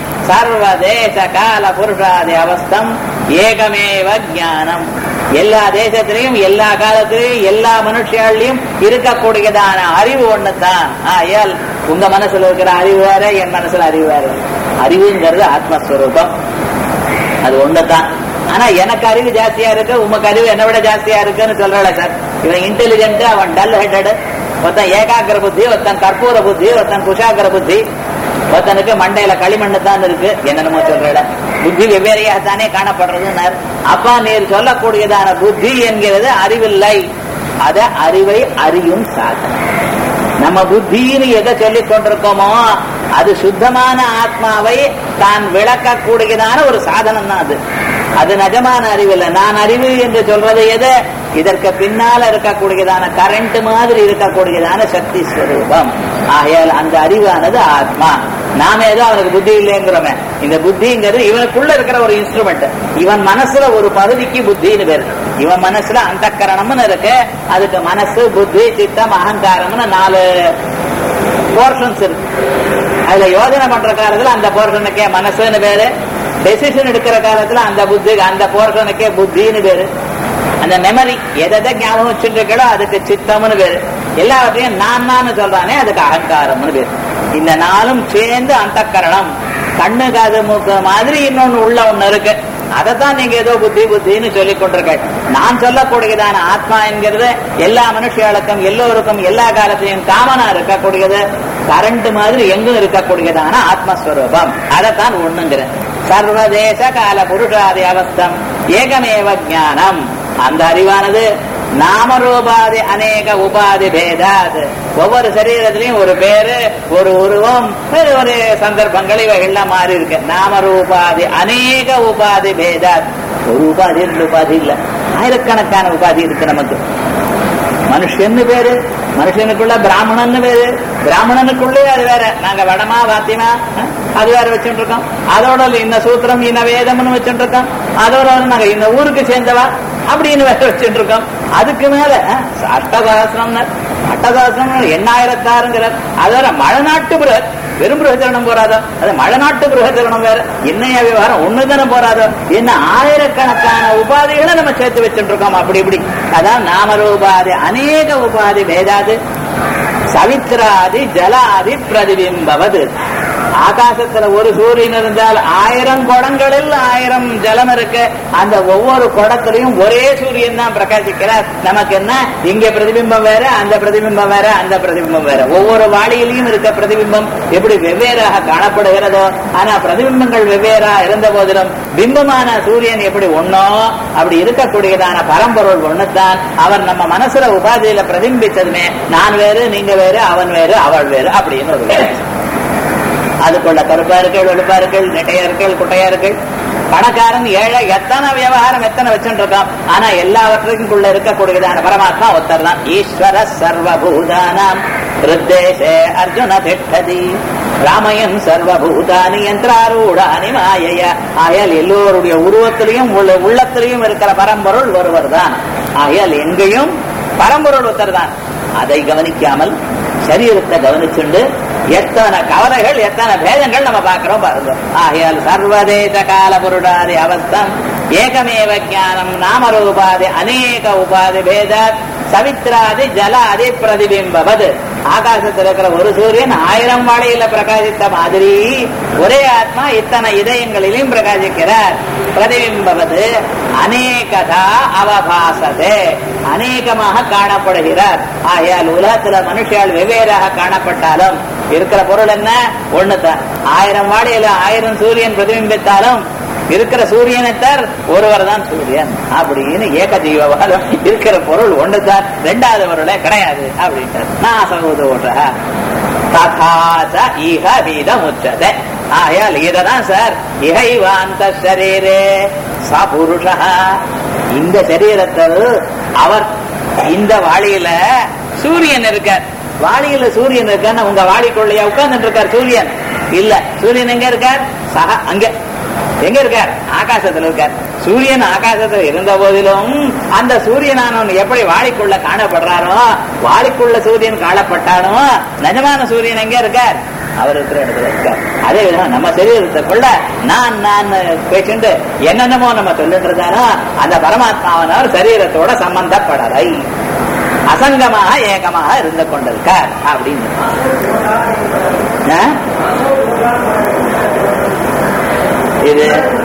சர்வதேச கால புருஷாதி அவஸ்தம் ஏகமேவ ஞானம். எல்லா தேசத்திலையும் எல்லா காலத்திலையும் எல்லா மனுஷாலையும் இருக்கக்கூடியதான அறிவு ஒண்ணுதான். ஆயால் உங்க மனசுல இருக்கிற அறிவு வேற, என் மனசுல அறிவு வேற. அறிவுங்கிறது ஆத்மஸ்வரூபம், அது ஒண்ணுதான். ஆனா எனக்கு அறிவு ஜாஸ்தியா இருக்கு, உமக்கு அறிவு என்னை விட ஜாஸ்தியா இருக்குன்னு சொல்றல சார். இவன் இன்டெலிஜென்ட், அவன் டல் ஹெட்டடு. ஒருத்தன் ஏகாகிர புத்தி, ஒருத்தன் கற்பூர புத்தி, ஒருத்தன் குஷாகிர புத்தி, ஒருத்தனுக்கு மண்டையில களிமண்ணு தான் இருக்கு. என்னென்னமோ சொல்ற புத்தி வெவ்வேறையாகத்தானே காணப்படுறது. அப்பா நீர் சொல்லக்கூடியதான புத்தி என்கிறது அறிவில்லை, அத அறிவை அறியும் சாதனம். நம்ம புத்தின்னு எதை சொல்லிக் கொண்டிருக்கோமோ அது சுத்தமான ஆத்மாவை தான் விளக்கக்கூடியதான ஒரு சாதனம் தான். அது நிஜமான அறிவு இல்லை. நான் அறிவு என்று சொல்றது எது? இதற்கு பின்னால இருக்கக்கூடியதான கரண்ட் மாதிரி இருக்கக்கூடியதான சக்தி ஸ்வரூபம். ஆகையால் அந்த அறிவானது ஆத்மா. நாம ஏதோ அவனுக்கு புத்தி இல்லைங்கிறோமே. இந்த புத்திங்கிறது இவனுக்குள்ள இருக்கிற ஒரு இன்ஸ்ட்ருமெண்ட். இவன் மனசுல ஒரு பகுதிக்கு புத்தின்னு பேரு. இவன் மனசுல அந்தக்கரணம்னு இருக்கு. அதுக்கு மனசு, புத்தி, சித்தம், அகங்காரம்னு 4 போர்ஷன்ஸ் இருக்கு. அதுல யோஜனை பண்ற காலத்துல அந்த போர்ஷனுக்கே மனசுன்னு பேரு. டெசிஷன் எடுக்கிற காலத்துல அந்த புத்தி, அந்த போர்ஷனுக்கே புத்தின்னு பேரு. அந்த மெமரி எதை ஞாபகம் வச்சுட்டு இருக்கோ அதுக்கு சித்தம்னு பேரு. எல்லாவற்றையும் நான் சொல்றானே அதுக்கு அகங்காரம்னு பேரு. இந்த 4ம் சேர்ந்து அந்தக்கரணம். கண்ணு காது மூக்கு மாதிரி இன்னொன்னு உள்ள ஒண்ணு இருக்கு. அதைத்தான் நீங்க ஏதோ புத்தி புத்தின்னு சொல்லிக் கொண்டிருக்க. நான் சொல்லக்கூடியதான ஆத்மா என்கிறது எல்லா மனுஷர்களுக்கும் எல்லோருக்கும் எல்லா காலத்திலையும் காமனா இருக்கக்கூடியது. கரண்ட் மாதிரி எங்கும் இருக்கக்கூடியதான ஆத்மஸ்வரூபம். அதைத்தான் ஒண்ணுங்கிற. சர்வதேச கால புருஷாதி அவஸ்தம் ஏகமேவ ஞானம். அந்த அறிவானது நாமரூபாதி அநேக உபாதி பேதாது. ஒவ்வொரு சரீரத்திலையும் ஒரு பேரு, ஒரு உருவம், ஒரு சந்தர்ப்பங்கள் இவைகள்லாம் மாறி இருக்கு. நாமரூபாதி அநேக உபாதி பேதாத். ஒரு உபாதி 2 உபாதி இல்ல, ஆயிரக்கணக்கான உபாதி இருக்கு. நமக்கு மனுஷன்னு பேரு, மனுஷனுக்குள்ள பிராமணன்னு வேறு, பிராமணனுக்குள்ளே அது வேற. நாங்க வடமா வாத்தியமா அது வேற வச்சுட்டு இருக்கோம். அதோட இந்த சூத்திரம் இந்த வேதம்னு வச்சுட்டு இருக்கோம். அதோட நாங்க இந்த ஊருக்கு சேர்ந்தவா அப்படின்னு வேற வச்சுட்டு இருக்கோம். அதுக்கு மேல அட்டசாஸ்திரம், அட்டசாஸ்திரம் 8000 அதோட மழைநாட்டு புரத் வெறும் பிரகச்சரணம் போறாதோ, அது மழைநாட்டு பிரகச்சரணம் வேற. என்னைய விவகாரம் ஒண்ணுதானே போறாதோ, என்ன ஆயிரக்கணக்கான உபாதிகளை நம்ம சேர்த்து வச்சுட்டு இருக்கோம். அப்படி இப்படி அதான் நாமரூபாதி அநேக உபாதி வேதாது சவித்ராதி ஜலாதி பிரதிபிம்பவது. ஆகாசத்துல ஒரு சூரியன் இருந்தால் 1000 குடங்களில் 1000 ஜலம் இருக்கு. அந்த ஒவ்வொரு குடத்திலையும் ஒரே சூரியன் தான் பிரகாசிக்கிறார். நமக்கு என்ன இங்க பிரதிபிம்பம் வேற, அந்த பிரதிபிம்பம் வேற, அந்த பிரதிபிம்பம் வேற. ஒவ்வொரு வாளியிலையும் இருக்க பிரதிபிம்பம் எப்படி வெவ்வேறாக காணப்படுகிறதோ, ஆனா பிரதிபிம்பங்கள் வெவ்வேறா இருந்த போதிலும் பிம்பமான சூரியன் எப்படி ஒன்னோ அப்படி இருக்கக்கூடியதான பரம்பொருள் ஒண்ணுத்தான். அவர் நம்ம மனசுல உபாதியில பிரதிபிம்பிச்சதுமே நான் வேறு, நீங்க வேறு, அவன் வேறு, அவள் வேறு அப்படின்னு ஒரு வேறு. அதுக்குள்ள கருப்பார்கள், வெளுப்பார்கள், நெட்டையர்கள், குட்டையர்கள், பணக்காரன், ஏழை, எத்தனை விவகாரம் எத்தனை வச்சுட்டு இருக்கான். ஆனா எல்லாவற்றுக்குள்ள இருக்கக்கூடியதான பரமாத்மா ஒருத்தர் தான். ஈஸ்வர சர்வபூதானாம் ஹிருத்தேஷே அர்ஜுன திஷ்டதி ராமயன் சர்வபூதானி யந்திராரூடானி மாயைய. ஆகையால் எல்லோருடைய உருவத்திலையும் உள்ளத்திலையும் இருக்கிற பரம்பொருள் ஒருவர் தான். ஆகையால் எங்கேயும் பரம்பொருள் ஒருத்தர் தான். அதை கவனிக்காமல் சரீரத்தை கவனிச்சுண்டு எத்தனை கவலைகள் எத்தனை பேதங்கள் நம்ம பார்க்கிறோம் பாருங்க. ஆகையால் சர்வதேச கால புருடாதி அவஸ்தம் ஏகமேவ ஞானம் நாமரூபாதி அநேக உபாதி பேத சவித்ராதி ஜலாதி பிரதிபிம்பவது. ஆகாசத்தில் இருக்கிற ஒரு சூரியன் 1000 வாழையில பிரகாசித்த மாதிரி ஒரே ஆத்மா இத்தனை இதயங்களிலும் பிரகாசிக்கிறார். பிரதிபிம்பவது அநேகதா அவபாசதே, அநேகமாக காணப்படுகிறார். ஆகையால் உலகத்துல மனுஷால் வெவ்வேறாக காணப்பட்டாலும் இருக்கிற பொருள் என்ன ஒண்ணுதான். 1000 வாழையில 1000 சூரியன் பிரதிபிம்பித்தாலும் இருக்கிற சூரியனைத்தார் ஒருவர் தான் சூரியன் அப்படின்னு ஏக ஜீவவாதம். இருக்கிற பொருள் ஒண்ணுதான், ரெண்டாவது பொருளே கிடையாது அப்படின்ட்டார். நாசகுதோஷ ததாச இஹ வீதம் உச்சதே. ஆகையால் இததான் சார் இஹைவாந்த சரீரே சபுருஷ. இந்த சரீரத்தில் அவர் இந்த வாளியில சூரியன் இருக்கார். வாளியில சூரியன் இருக்கான்னு உங்க வாளிக்குள்ளையா உட்கார்ந்துட்டு இருக்கார் சூரியன்? இல்ல, சூரியன் எங்க இருக்கார்? சக அங்க எங்க இருக்கார்? ஆகாசத்தில் இருக்கார். சூரியன் ஆகாசத்தில் இருந்த போதிலும் அந்த சூரியனானவன் எப்படி வாளிக்குள்ள காணப்படுறாரோ, வாளிக்குள்ள சூரியன் காணப்பட்டானோ நிஜமான சூரியன் எங்க இருக்கார்? அவர் இருக்கிற இடத்துல இருக்கார். அதே விதமா நம்ம சரீரத்துக்குள்ள நான் பேசிட்டு என்னென்னமோ நம்ம சொல்லிட்டு இருந்தானோ அந்த பரமாத்மாவனவர் சரீரத்தோட சம்பந்தப்படலை, அசங்கமாக ஏகமாக இருந்து கொண்டிருக்கார் அப்படின்னு. இது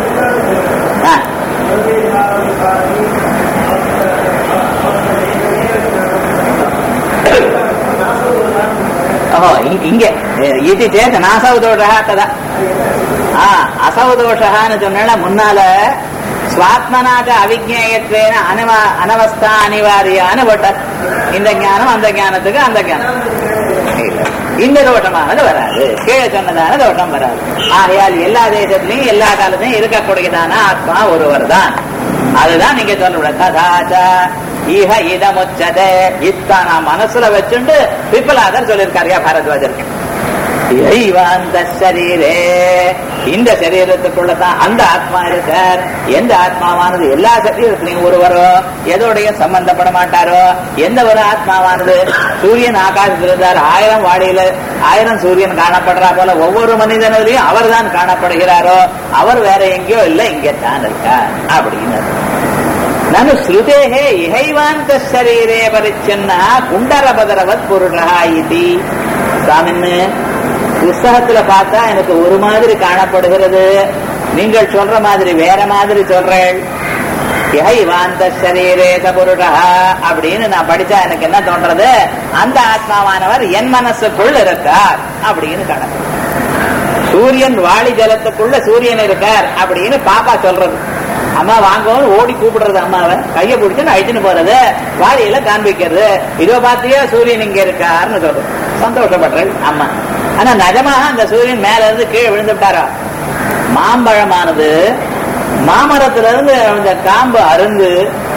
இங்க இது சேத நாசவதோஷா ததா அசவதோஷான்னு சொன்னா முன்னால ஸ்வாத்மனாக அவிஜ்ஞேயத்வேன அனவஸ்தா அனிவாரியான்னு போட்டார். இந்த ஞானம் அந்த ஞானத்துக்கு அந்த ஞானம் இந்த தோட்டமானது வராது, கீழே சொன்னதான தோட்டம் வராது. ஆகையால் எல்லா தேசத்திலையும் எல்லா காலத்திலையும் இருக்கக்கூடியதான ஆத்மா ஒருவர் தான். அதுதான் நீங்க சொல்ல கதாச்ச ஈஹ இதமுச்சதே. இத்தான் நான் மனசுல வச்சுட்டு பிப்பலாதர் சொல்லியிருக்காரியா பாரத்வாஜருக்கு. இறைவாந்த சரீரே, இந்த சரீரத்துக்குள்ளதான் அந்த ஆத்மா இருக்கார். எந்த ஆத்மாவானது எல்லா சரீரத்திலையும் ஒருவரோ எதோடைய சம்பந்தப்பட மாட்டாரோ, எந்த ஒரு ஆத்மாவானது சூரியன் ஆகாசத்தில் இருந்தார் 1000 வாடியில 1000 சூரியன் காணப்படுறா போல ஒவ்வொரு மனிதனிலையும் அவர் தான் காணப்படுகிறாரோ, அவர் வேற எங்கேயோ இல்லை, இங்கே தான் இருக்கார் அப்படின்னு. நான் ஸ்ருதேஹே இஹைவாந்த சரீரே பரிச்சன்னா குண்டரபதரவத் புருஷா இதி. சாமின்னு புஸ்தகத்துல பார்த்தா எனக்கு ஒரு மாதிரி காணப்படுகிறது, நீங்கள் சொல்ற மாதிரி வேற மாதிரி சொல்றேன். இஹைவாந்த சரீரே புருஷா அப்படின்னு நான் படிச்சா எனக்கு என்ன தோன்றது? அந்த ஆத்மாவானவர் என் மனசுக்குள் இருக்கார் அப்படின்னு காணப்படும். சூரியன் வாளி ஜலத்துக்குள்ள சூரியன் இருக்கார் அப்படின்னு பாப்பா சொல்றது. அம்மா வாங்கவும் ஓடி கூப்பிடுறது, அம்மாவை கையை பிடிச்சு அழிச்சுன்னு போறது, வாளியில காண்பிக்கிறது, இதோ பாத்தியா சூரியன் இங்க இருக்காருன்னு சொல்றது. சந்தோஷப்படுறேன் அம்மா. ஆனா நிஜமாக அந்த சூரியன் மேல இருந்து கீழே விழுந்து விட்டாரா? மாம்பழமானது மாமரத்துல இருந்து அந்த காம்பு அருந்து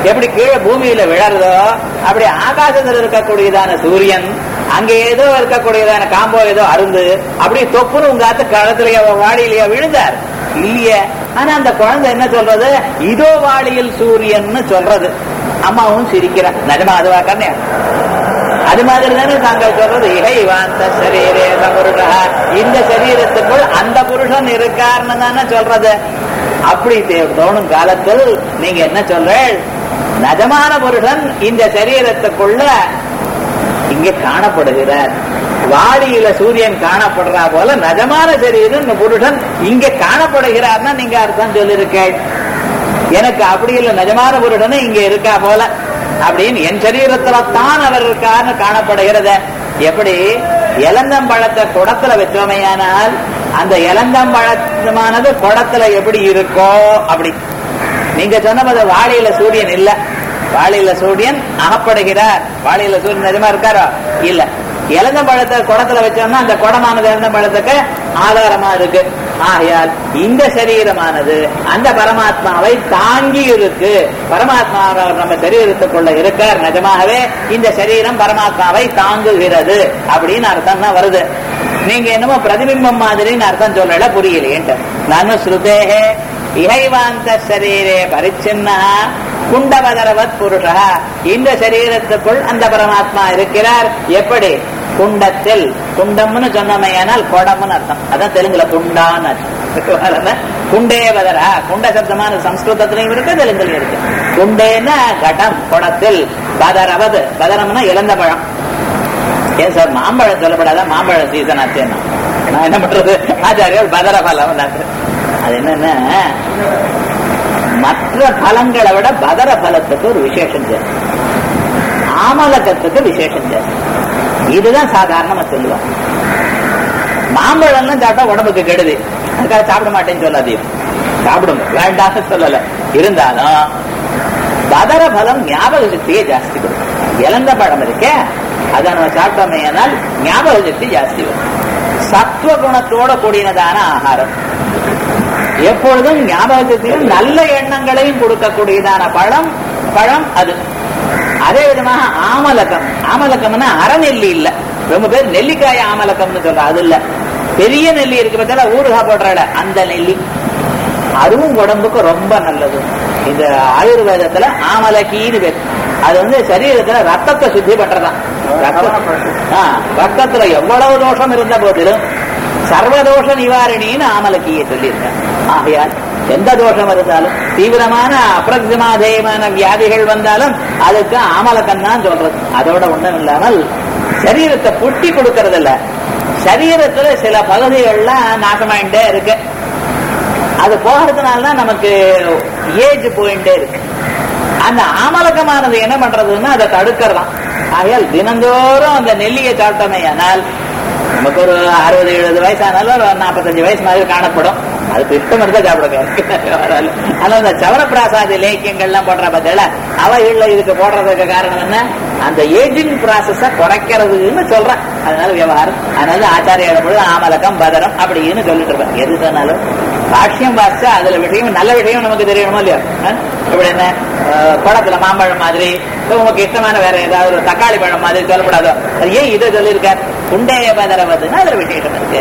எப்படி கீழே பூமியில விழறதோ அப்படி ஆகாசத்தில் இருக்கக்கூடியதான சூரியன் அங்க ஏதோ இருக்கக்கூடியதான காம்போ ஏதோ அருந்து அப்படி தொப்புன்னு உங்க ஆத்து களத்திலேயே வாடியிலேயே விழுந்தார் இல்லையே. ஆனா அந்த குழந்தை என்ன சொல்றது, இதோ வாளியில் சூரியன் சொல்றது. அம்மாவும் சிரிக்கிற, நிஜமா அதுவா கண்ணே? அது மாதிரி தானே தாங்கள் சொல்றது, இகைவாந்த சரீரே புருஷா, இந்த சரீரத்துக்குள் அந்த புருஷன் இருக்காருன்னு தானே சொல்றது. அப்படி தோணும் காலத்தில் நீங்க என்ன சொல்ற, நிஜமான புருஷன் இந்த சரீரத்துக்குள்ள இங்க காணப்படுகிறார். வாடியில சூரியன் காணப்படுறா போல நிஜமான சரீரம் புருஷன் இங்க காணப்படுகிறார்னா நீங்க அர்த்தம் சொல்லிருக்க. எனக்கு அப்படி இல்லை, நிஜமான புருஷன் இங்க இருக்கா போல அப்படின்னு என் சரீரத்துல தான் அவர் இருக்காருன்னு காணப்படுகிறத. எப்படி இளந்தம்பழத்தை குடத்துல வச்சோமையானால் அந்த இளந்தம்பழமானது குடத்துல எப்படி இருக்கோ அப்படி நீங்க சொன்ன வாழையில சூரியன் இல்ல, வாழையில சூரியன் அகப்படுகிறார். வாழையில சூரியன் நிஜமா இருக்காரோ இல்ல. இளந்தம்பழத்தை குடத்துல வச்சோம்னா அந்த குடமானது இளந்தம்பழத்துக்கு ஆதாரமா இருக்கு. ஆகையால் இந்த சரீரமானது அந்த பரமாத்மாவை தாங்கி இருக்கு. பரமாத்மா நம்ம சரீரத்துக்குள்ள இருக்கார், நிஜமாகவே இந்த சரீரம் பரமாத்மாவை தாங்குகிறது அப்படின்னு அர்த்தம் தான் வருது. நீங்க என்னமோ பிரதிபிம்பம் மாதிரின்னு அர்த்தம் சொல்லல, புரியலையேன்ட்டு. நானும் ஸ்ருதேகே இகைவாந்த சரீரே பரிச்சின்னா குண்டபதரவத் புருஷா, இந்த சரீரத்துக்குள் அந்த பரமாத்மா இருக்கிறார். எப்படி? குண்டத்தில். குண்டம்னு சொன்னமையானால் குடம்னு அர்த்தம். அதான் தெலுங்குல குண்டான்னு குண்டே பதரா. குண்ட சப்தமான சம்ஸ்கிருதத்திலையும் இருக்கு, தெலுங்குலையும் இருக்கு. குண்டேன்னா கடம், குடத்தில். பதரவது, பதரம்னா இழந்த பழம். ஏன் சார் மாம்பழம் சொல்லப்படாத? மாம்பழம் சீசன் ஆச்சுன்னா நான் என்ன பண்றது? ஆச்சாரியால் பதர பலம். அது என்னன்னா, மற்ற பலங்களை விட பதர பலத்துக்கு ஒரு விசேஷம் தேவை, ஆமலகத்துக்கு விசேஷம் தேவை. இதுதான் சாதாரணமா சொல்லுவாங்க. மாம்பழம்லாம் சாப்பிட்டா உடம்புக்கு கெடுது, அதுக்காக சாப்பிட மாட்டேன்னு சொல்லாதையும் சாப்பிடுங்க, வேண்டாம்னு சொல்லல. இருந்தாலும் பதர பலம் ஞாபக சக்தியே ஜாஸ்தி கொடுக்கும். இழந்த பழம் இருக்கே அதை நம்ம சாப்பிட்டோமையானால் ஞாபக சக்தி ஜாஸ்தி வரும். சத்துவ குணத்தோட கூடியதான ஆகாரம், எப்பொழுதும் ஞாபக சக்தியும் நல்ல எண்ணங்களையும் கொடுக்கக்கூடியதான பழம் அது. அதே விதமாக ஆமலக்கம். ஆமலக்கம்னா அறநெல்லி இல்ல, ரொம்ப பேர் நெல்லிக்காய ஆமலக்கம்னு சொல்ற, அது இல்ல. பெரிய நெல்லி இருக்கு பார்த்தா ஊறுகாய் போடுறாட அந்த நெல்லி, அதுவும் உடம்புக்கு ரொம்ப நல்லது. இந்த ஆயுர்வேதத்துல ஆமலக்கின்னு பேர். அது சரீரத்துல ரத்தத்தை சுத்தி பண்றதான். ரத்தத்துல எவ்வளவு தோஷம் இருந்த போதிலும் சர்வதோஷ நிவாரணின்னு ஆமலக்கியை சொல்லியிருக்காங்க. ஆகையால் எந்த தோஷம் இருந்தாலும், தீவிரமான அப்பிரதிமாதேயமான வியாதிகள் வந்தாலும் அதுக்கு ஆமலக்கம் தான் சொல்றது. அதோட ஒண்ணும் இல்லாமல் சரீரத்தை புட்டி கொடுக்கறது இல்ல, சரீரத்துல சில பகுதிகள்லாம் நாசமாயிட்டே இருக்கு. அது போகிறதுனாலதான் நமக்கு ஏஜ் போயிட்டே இருக்கு. அந்த ஆமலக்கமானது என்ன பண்றதுன்னா அதை தடுக்கிறதாம். ஆகையால் தினந்தோறும் அந்த நெல்லியை சாப்பிட்டோமே ஆனால் நமக்கு ஒரு 60-70 வயசு ஆனாலும் 45 வயசு மாதிரி காணப்படும். அதுக்கு இஷ்டம் இருந்தா சாப்பிடுங்க. ஆனா இந்த சவரப்பிராசாதி லேக்கியங்கள்லாம் போடுற பத்தில அவைகள்ல இதுக்கு போடுறதுக்கு காரணம் என்ன? அந்த ஏஜிங் ப்ராசஸ குறைக்கிறதுன்னு சொல்றேன். அதனால விவகாரம். அதனால ஆச்சாரியோட பொழுது ஆமலக்கம் பதரம் அப்படின்னு சொல்லிட்டு இருப்பேன். எது சொன்னாலும் பாஷ்யம் வாசிச்சா அதுல விஷயம், நல்ல விஷயம் நமக்கு தெரியணுமோ இல்லையோ. இப்படி என்ன குளத்துல மாம்பழம் மாதிரி, உங்களுக்கு இஷ்டமான வேற ஏதாவது ஒரு தக்காளி பழம் மாதிரி சொல்லப்படாதோ, அது ஏன் இதை சொல்லியிருக்கார்? குண்டேய பதரவதுன்னா அதுல விசேஷம் இருக்கு.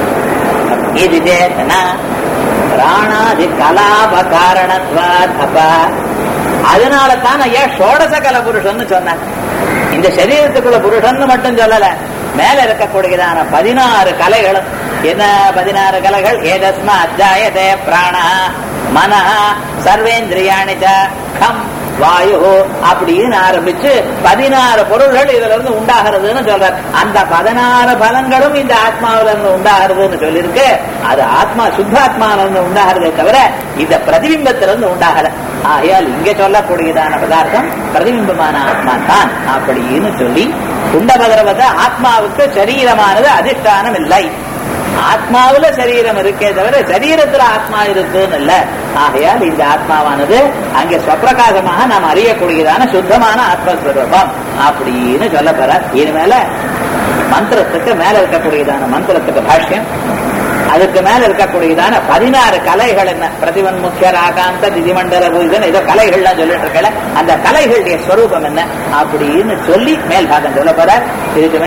இது சேத்தனா பிராணாதி கலாப காரணத்வா. அதனால தான் ஐயா ஷோடச கல புருஷன் சொன்னார். இந்த சரீரத்துக்குள்ள புருஷன் மட்டும் சொல்லல, மேல இருக்கக்கூடியதான 16 கலைகளும். என்ன 16 கலைகள்? ஏதஸ்மா அத்தியாயதே பிராண மன சர்வேந்திரியாணி கம் வாயு அப்படின்னு ஆரம்பிச்சு 16 பொருள்கள் இதுல இருந்து உண்டாகிறதுன்னு சொல்றார். அந்த 16 பலன்களும் இந்த ஆத்மாவில இருந்து உண்டாகிறதுன்னு சொல்லிருக்கு. அது ஆத்மா சுத்தாத்மாவில இருந்து உண்டாகிறதே தவிர இந்த பிரதிபிம்பத்திலிருந்து உண்டாகல. ஆகையால் இங்க சொல்லக்கூடியதான பதார்த்தம் பிரதிபிம்பமான ஆத்மா தான் அப்படின்னு சொல்லி, குண்டபதரவத ஆத்மாவுக்கு சரீரமானது அதிஷ்டானம் இல்லை. ஆத்மாவில சரீரம் இருக்கே தவிர சரீரத்துல ஆத்மா இருக்குன்னு இல்ல. ஆகையால் இந்த ஆத்மாவானது அங்கே ஸ்வப்பிரகாசமாக நாம் அறியக்கூடியதான சுத்தமான ஆத்மஸ்வரூபம் அப்படின்னு சொல்ல போற. இனிமேல மந்திரத்துக்கு மேல இருக்கக்கூடியதான மந்திரத்துக்கு பாஷ்யம் அதுக்கு மேல இருக்கக்கூடியதான 16 கலைகள் என்ன, பிரதிவன் முக்கிய ராகாந்த திதிமண்டல பூஜன் ஏதோ கலைகள்லாம் சொல்லிட்டு இருக்கல, அந்த கலைகளுடைய ஸ்வரூபம் என்ன அப்படின்னு சொல்லி மேல் பாகம் சொல்ல போற. இதுக்கு